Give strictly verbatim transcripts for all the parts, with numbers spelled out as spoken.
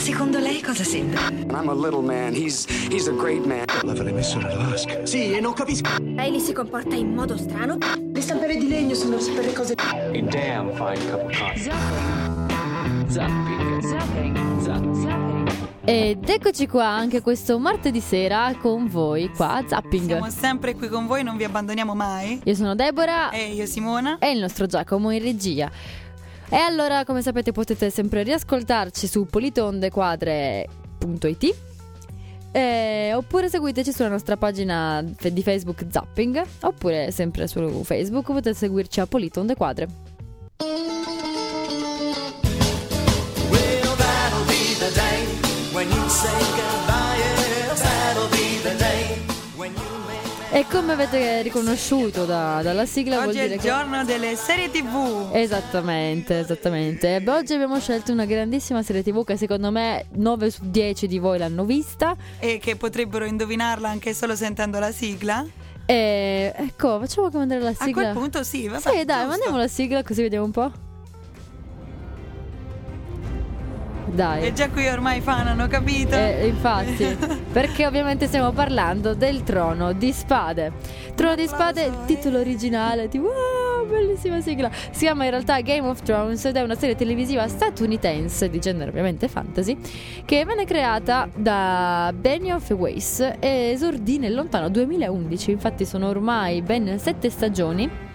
Secondo lei cosa sembra? I'm a little man, he's he's a great man. L'avrei messo nella vasca. Sì, e non capisco. Riley si comporta in modo strano. Le stampelle di legno sono per le cose. A damn fine cup of coffee. Zapping, zapping, zapping, zapping. Ed eccoci qua anche questo martedì sera con voi qua a Zapping. Siamo sempre qui con voi, non vi abbandoniamo mai. Io sono Deborah e io Simona e il nostro Giacomo in regia. E allora, come sapete, potete sempre riascoltarci su politondequadre punto it, eh, oppure seguiteci sulla nostra pagina di Facebook Zapping, oppure sempre su Facebook potete seguirci a Politondequadre. Well, that'll be the day when you say goodbye. Yes, that'll be the day when you make. E come avete riconosciuto da, dalla sigla, oggi vuol dire è il che... giorno delle serie tv. Esattamente, esattamente. E oggi abbiamo scelto una grandissima serie tv che secondo me nove su dieci di voi l'hanno vista e che potrebbero indovinarla anche solo sentendo la sigla. E ecco, facciamo che mandare la sigla. A quel punto sì, vabbè, sì, dai, giusto. mandiamo la sigla così vediamo un po'. Dai. E già qui ormai fan hanno capito. Eh, infatti, perché ovviamente stiamo parlando del Trono di Spade. Trono di Spade, il titolo originale, tipo, wow, bellissima sigla. Si chiama in realtà Game of Thrones ed è una serie televisiva statunitense di genere ovviamente fantasy, che venne creata da Benioff e Weiss e esordì nel lontano duemilaundici. Infatti sono ormai ben sette stagioni.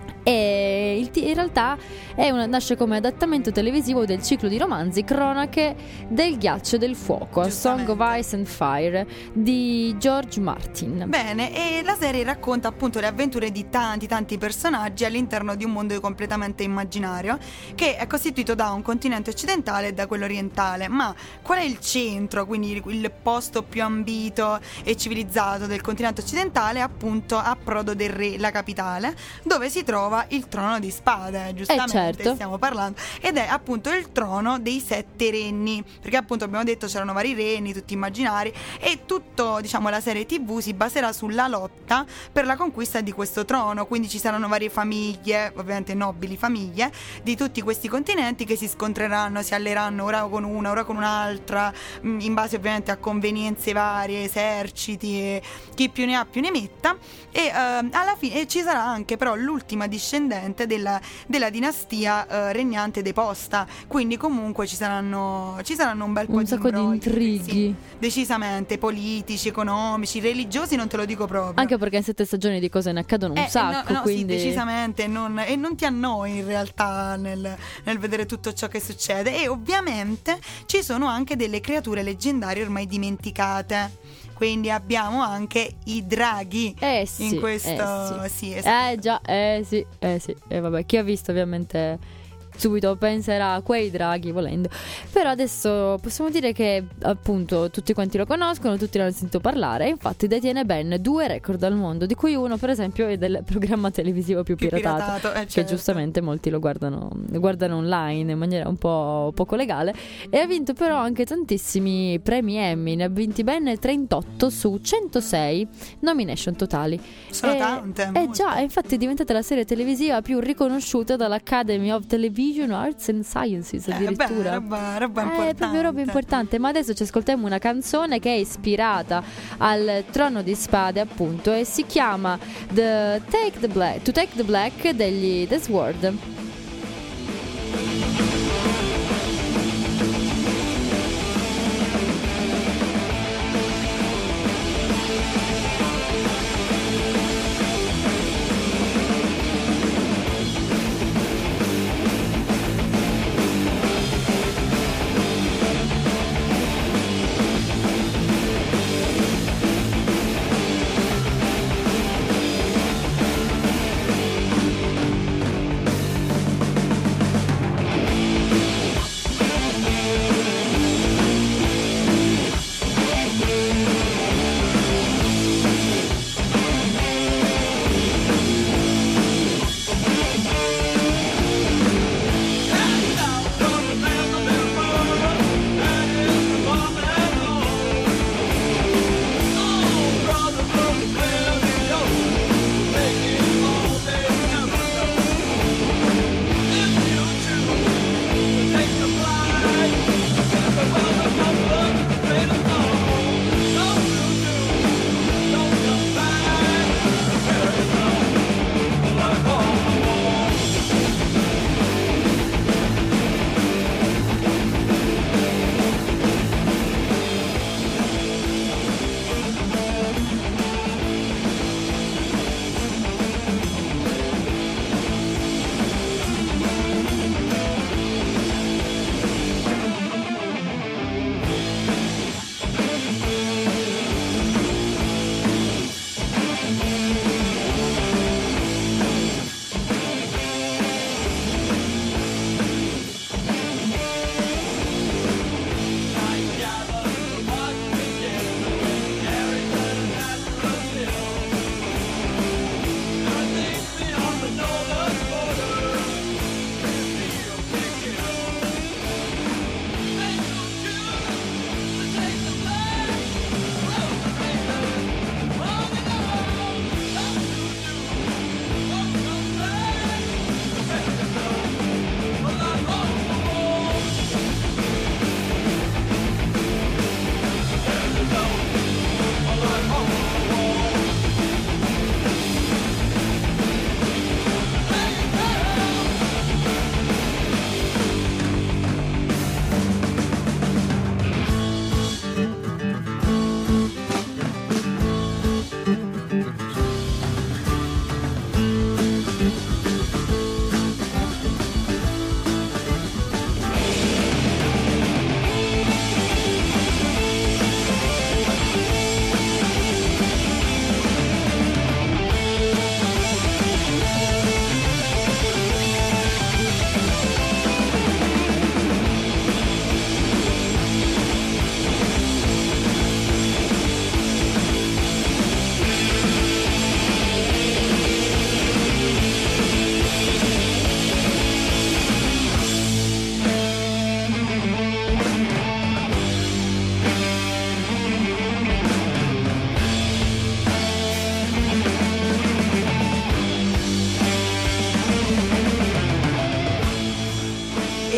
E il t- in realtà è una, nasce come adattamento televisivo del ciclo di romanzi Cronache del ghiaccio e del fuoco, A Song of Ice and Fire di George Martin. Bene, e la serie racconta appunto le avventure di tanti tanti personaggi all'interno di un mondo completamente immaginario che è costituito da un continente occidentale e da quello orientale. Ma qual è il centro, quindi il posto più ambito e civilizzato del continente occidentale? Appunto Approdo del Re, la capitale, dove si trova il trono di spade, giustamente, eh certo. stiamo parlando, ed è appunto il trono dei sette regni, perché appunto abbiamo detto c'erano vari regni, tutti immaginari, e tutto, diciamo, la serie tv si baserà sulla lotta per la conquista di questo trono, quindi ci saranno varie famiglie, ovviamente nobili famiglie, di tutti questi continenti che si scontreranno, si alleeranno ora con una, ora con un'altra, in base ovviamente a convenienze varie, eserciti, e chi più ne ha più ne metta, e uh, alla fine ci sarà anche però l'ultima discendente della, della dinastia uh, regnante deposta, quindi comunque ci saranno ci saranno un bel po' un di sacco imbrogli, di intrighi, sì, decisamente politici, economici, religiosi, non te lo dico proprio, anche perché in sette stagioni di cose ne accadono un eh, sacco, no, no, quindi sì, decisamente non, e non ti annoi in realtà nel, nel vedere tutto ciò che succede. E ovviamente ci sono anche delle creature leggendarie ormai dimenticate, quindi abbiamo anche i draghi eh sì, in questo eh sì, sì. esatto. eh già eh sì eh sì e eh, vabbè, chi ha visto ovviamente subito penserà a quei draghi volendo. Però adesso possiamo dire che appunto tutti quanti lo conoscono, tutti l'hanno sentito parlare, e infatti detiene ben due record al mondo, di cui uno per esempio è del programma televisivo più, più piratato, piratato eh, certo. che giustamente molti lo guardano, lo guardano online in maniera un po' poco legale, e ha vinto però anche tantissimi premi Emmy, ne ha vinti ben trentotto su centosei nomination totali. Sono e, tante eh già, infatti è diventata la serie televisiva più riconosciuta dall'Academy of Television Arts and Sciences addirittura. Eh, roba, roba eh, importante. È proprio roba importante. Ma adesso ci ascoltiamo una canzone che è ispirata al Trono di Spade, appunto, e si chiama The Take the Black, To Take the Black degli The Sword.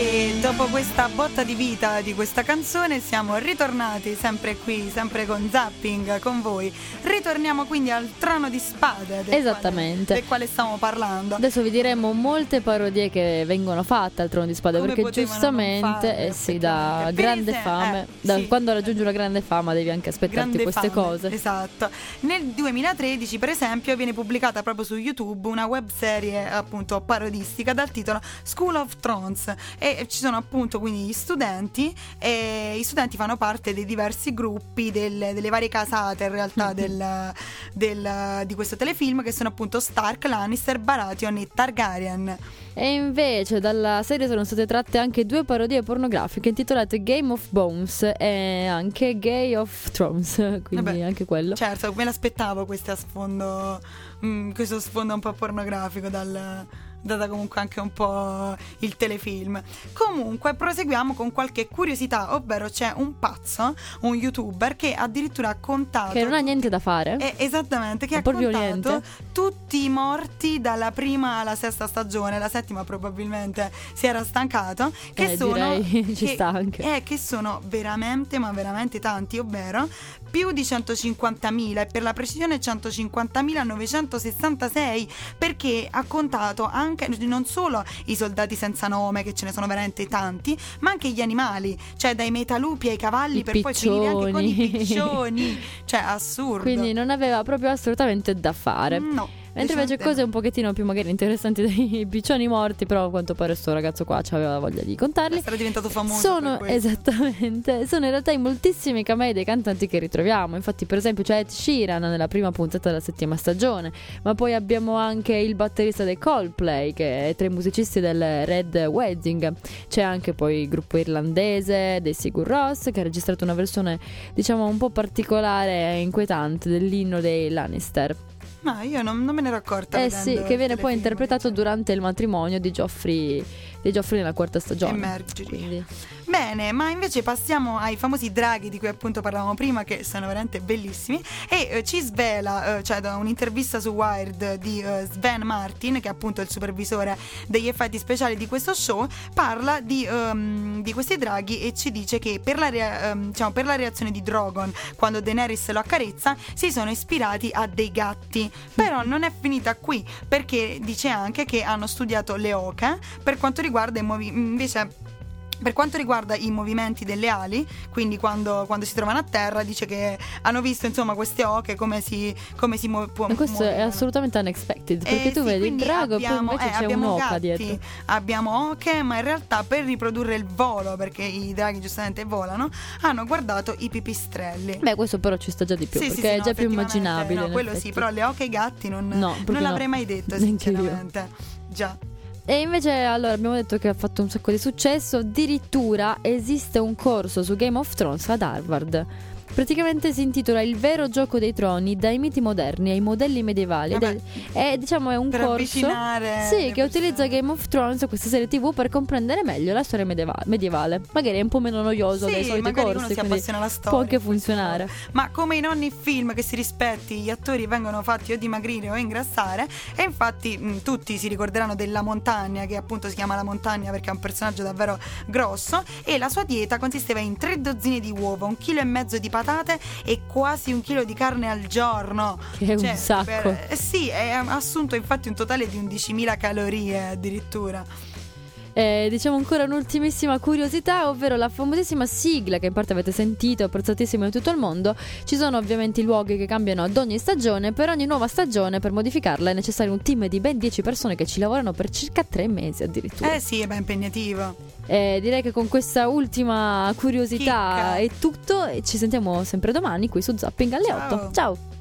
E dopo questa botta di vita di questa canzone siamo ritornati sempre qui, sempre con Zapping, con voi. Ritorniamo quindi al Trono di Spade, del Esattamente. quale, del quale stiamo parlando. Adesso vi diremo molte parodie che vengono fatte al Trono di Spade, Come perché potevano non giustamente farle, eh sì, da perché grande per i se- fame, eh, da sì. quando raggiungi una grande fama devi anche aspettarti Grande queste fame, cose. Esatto. Nel duemilatredici, per esempio, viene pubblicata proprio su YouTube una web serie appunto parodistica dal titolo School of Thrones, e ci sono appunto quindi gli studenti, e i studenti fanno parte dei diversi gruppi del- delle varie casate in realtà del, del- di questo telefilm, che sono appunto Stark, Lannister, Baratheon e Targaryen. E invece dalla serie sono state tratte anche due parodie pornografiche intitolate Game of Bones e anche Gay of Thrones, quindi Vabbè, anche quello. Certo, me l'aspettavo questa sfondo, mm, questo sfondo un po' pornografico dal, data comunque anche un po' il telefilm. Comunque proseguiamo con qualche curiosità, ovvero c'è un pazzo, un youtuber che addirittura ha contato, Che non ha niente da fare. eh, esattamente, che Un ha po' contato violento. tutti i morti dalla prima alla sesta stagione. La settima probabilmente si era stancato, che Eh, sono direi ci che, sta anche. eh, che sono veramente ma veramente tanti, ovvero più di centocinquantamila, e per la precisione centocinquantamila novecentosessantasei, perché ha contato anche non solo i soldati senza nome, che ce ne sono veramente tanti, ma anche gli animali, cioè dai metalupi ai cavalli, I per poi finire anche con i piccioni. piccioni, cioè assurdo. Quindi non aveva proprio assolutamente da fare. No. Mentre invece decisamente cose un pochettino più magari interessanti dei piccioni morti, però a quanto pare sto ragazzo qua aveva voglia di contarli. Sarà diventato famoso Sono per questo. esattamente, sono in realtà i moltissimi camei dei cantanti che ritroviamo. Infatti, per esempio, c'è Ed Sheeran nella prima puntata della settima stagione, ma poi abbiamo anche il batterista dei Coldplay, che è tra i musicisti del Red Wedding. C'è anche poi il gruppo irlandese dei Sigur Rós, che ha registrato una versione, diciamo, un po' particolare e inquietante dell'inno dei Lannister. Ma io non, non me ne ero accorta. Eh vedendo sì, il che viene poi telefilm, interpretato invece. durante il matrimonio di Joffrey, di Joffrey nella quarta stagione. E Marjorie. Quindi Bene, ma invece passiamo ai famosi draghi di cui appunto parlavamo prima, che sono veramente bellissimi, e eh, ci svela, eh, cioè da un'intervista su Wired di eh, Sven Martin, che è appunto il supervisore degli effetti speciali di questo show, parla di, ehm, di questi draghi e ci dice che per la, rea- ehm, diciamo, per la reazione di Drogon quando Daenerys lo accarezza si sono ispirati a dei gatti. Però non è finita qui, perché dice anche che hanno studiato le oche per quanto riguarda i movi- invece per quanto riguarda i movimenti delle ali, quindi quando, quando si trovano a terra, dice che hanno visto insomma queste oche come si, come si muo- può e questo è muovevano. assolutamente unexpected, perché Eh tu sì, vedi il quindi drago e poi abbiamo- invece eh, c'è abbiamo un'oca gatti, dietro. Abbiamo oche, ma in realtà per riprodurre il volo, perché i draghi giustamente volano, hanno guardato i pipistrelli. Beh, questo però ci sta già di più, Sì, sì, perché sì, è no, già più effettivamente, immaginabile. no, in quello sì, effetti. però le oche e i gatti non, No, proprio non l'avrei no. mai detto, Neanche io. sinceramente. Già. E invece allora abbiamo detto che ha fatto un sacco di successo. Addirittura esiste un corso su Game of Thrones ad Harvard. Praticamente si intitola Il vero gioco dei troni dai miti moderni ai modelli medievali. Ed Vabbè, è, è, diciamo è un per corso avvicinare sì, le che utilizza persone. Game of Thrones, questa serie tivù, per comprendere meglio la storia medieva- medievale. Magari è un po' meno noioso dei Sì, soliti magari uno corsi, si quindi appassiona alla storia. può anche funzionare. Ma come in ogni film che si rispetti, gli attori vengono fatti o dimagrire o ingrassare, e infatti mh, tutti si ricorderanno della montagna, che appunto si chiama la montagna perché è un personaggio davvero grosso, e la sua dieta consisteva in tre dozzine di uova, un chilo e mezzo di patate e quasi un chilo di carne al giorno. Che è un sacco. per- eh sì, è assunto infatti un totale di undicimila calorie addirittura. Eh, diciamo ancora un'ultimissima curiosità, ovvero la famosissima sigla che in parte avete sentito, apprezzatissima in tutto il mondo. Ci sono ovviamente i luoghi che cambiano ad ogni stagione. Per ogni nuova stagione, per modificarla, è necessario un team di ben dieci persone che ci lavorano per circa tre mesi addirittura. Eh sì, è ben impegnativo. Eh, direi che con questa ultima curiosità Chicca. è tutto, e ci sentiamo sempre domani qui su Zapping alle Ciao. otto. Ciao!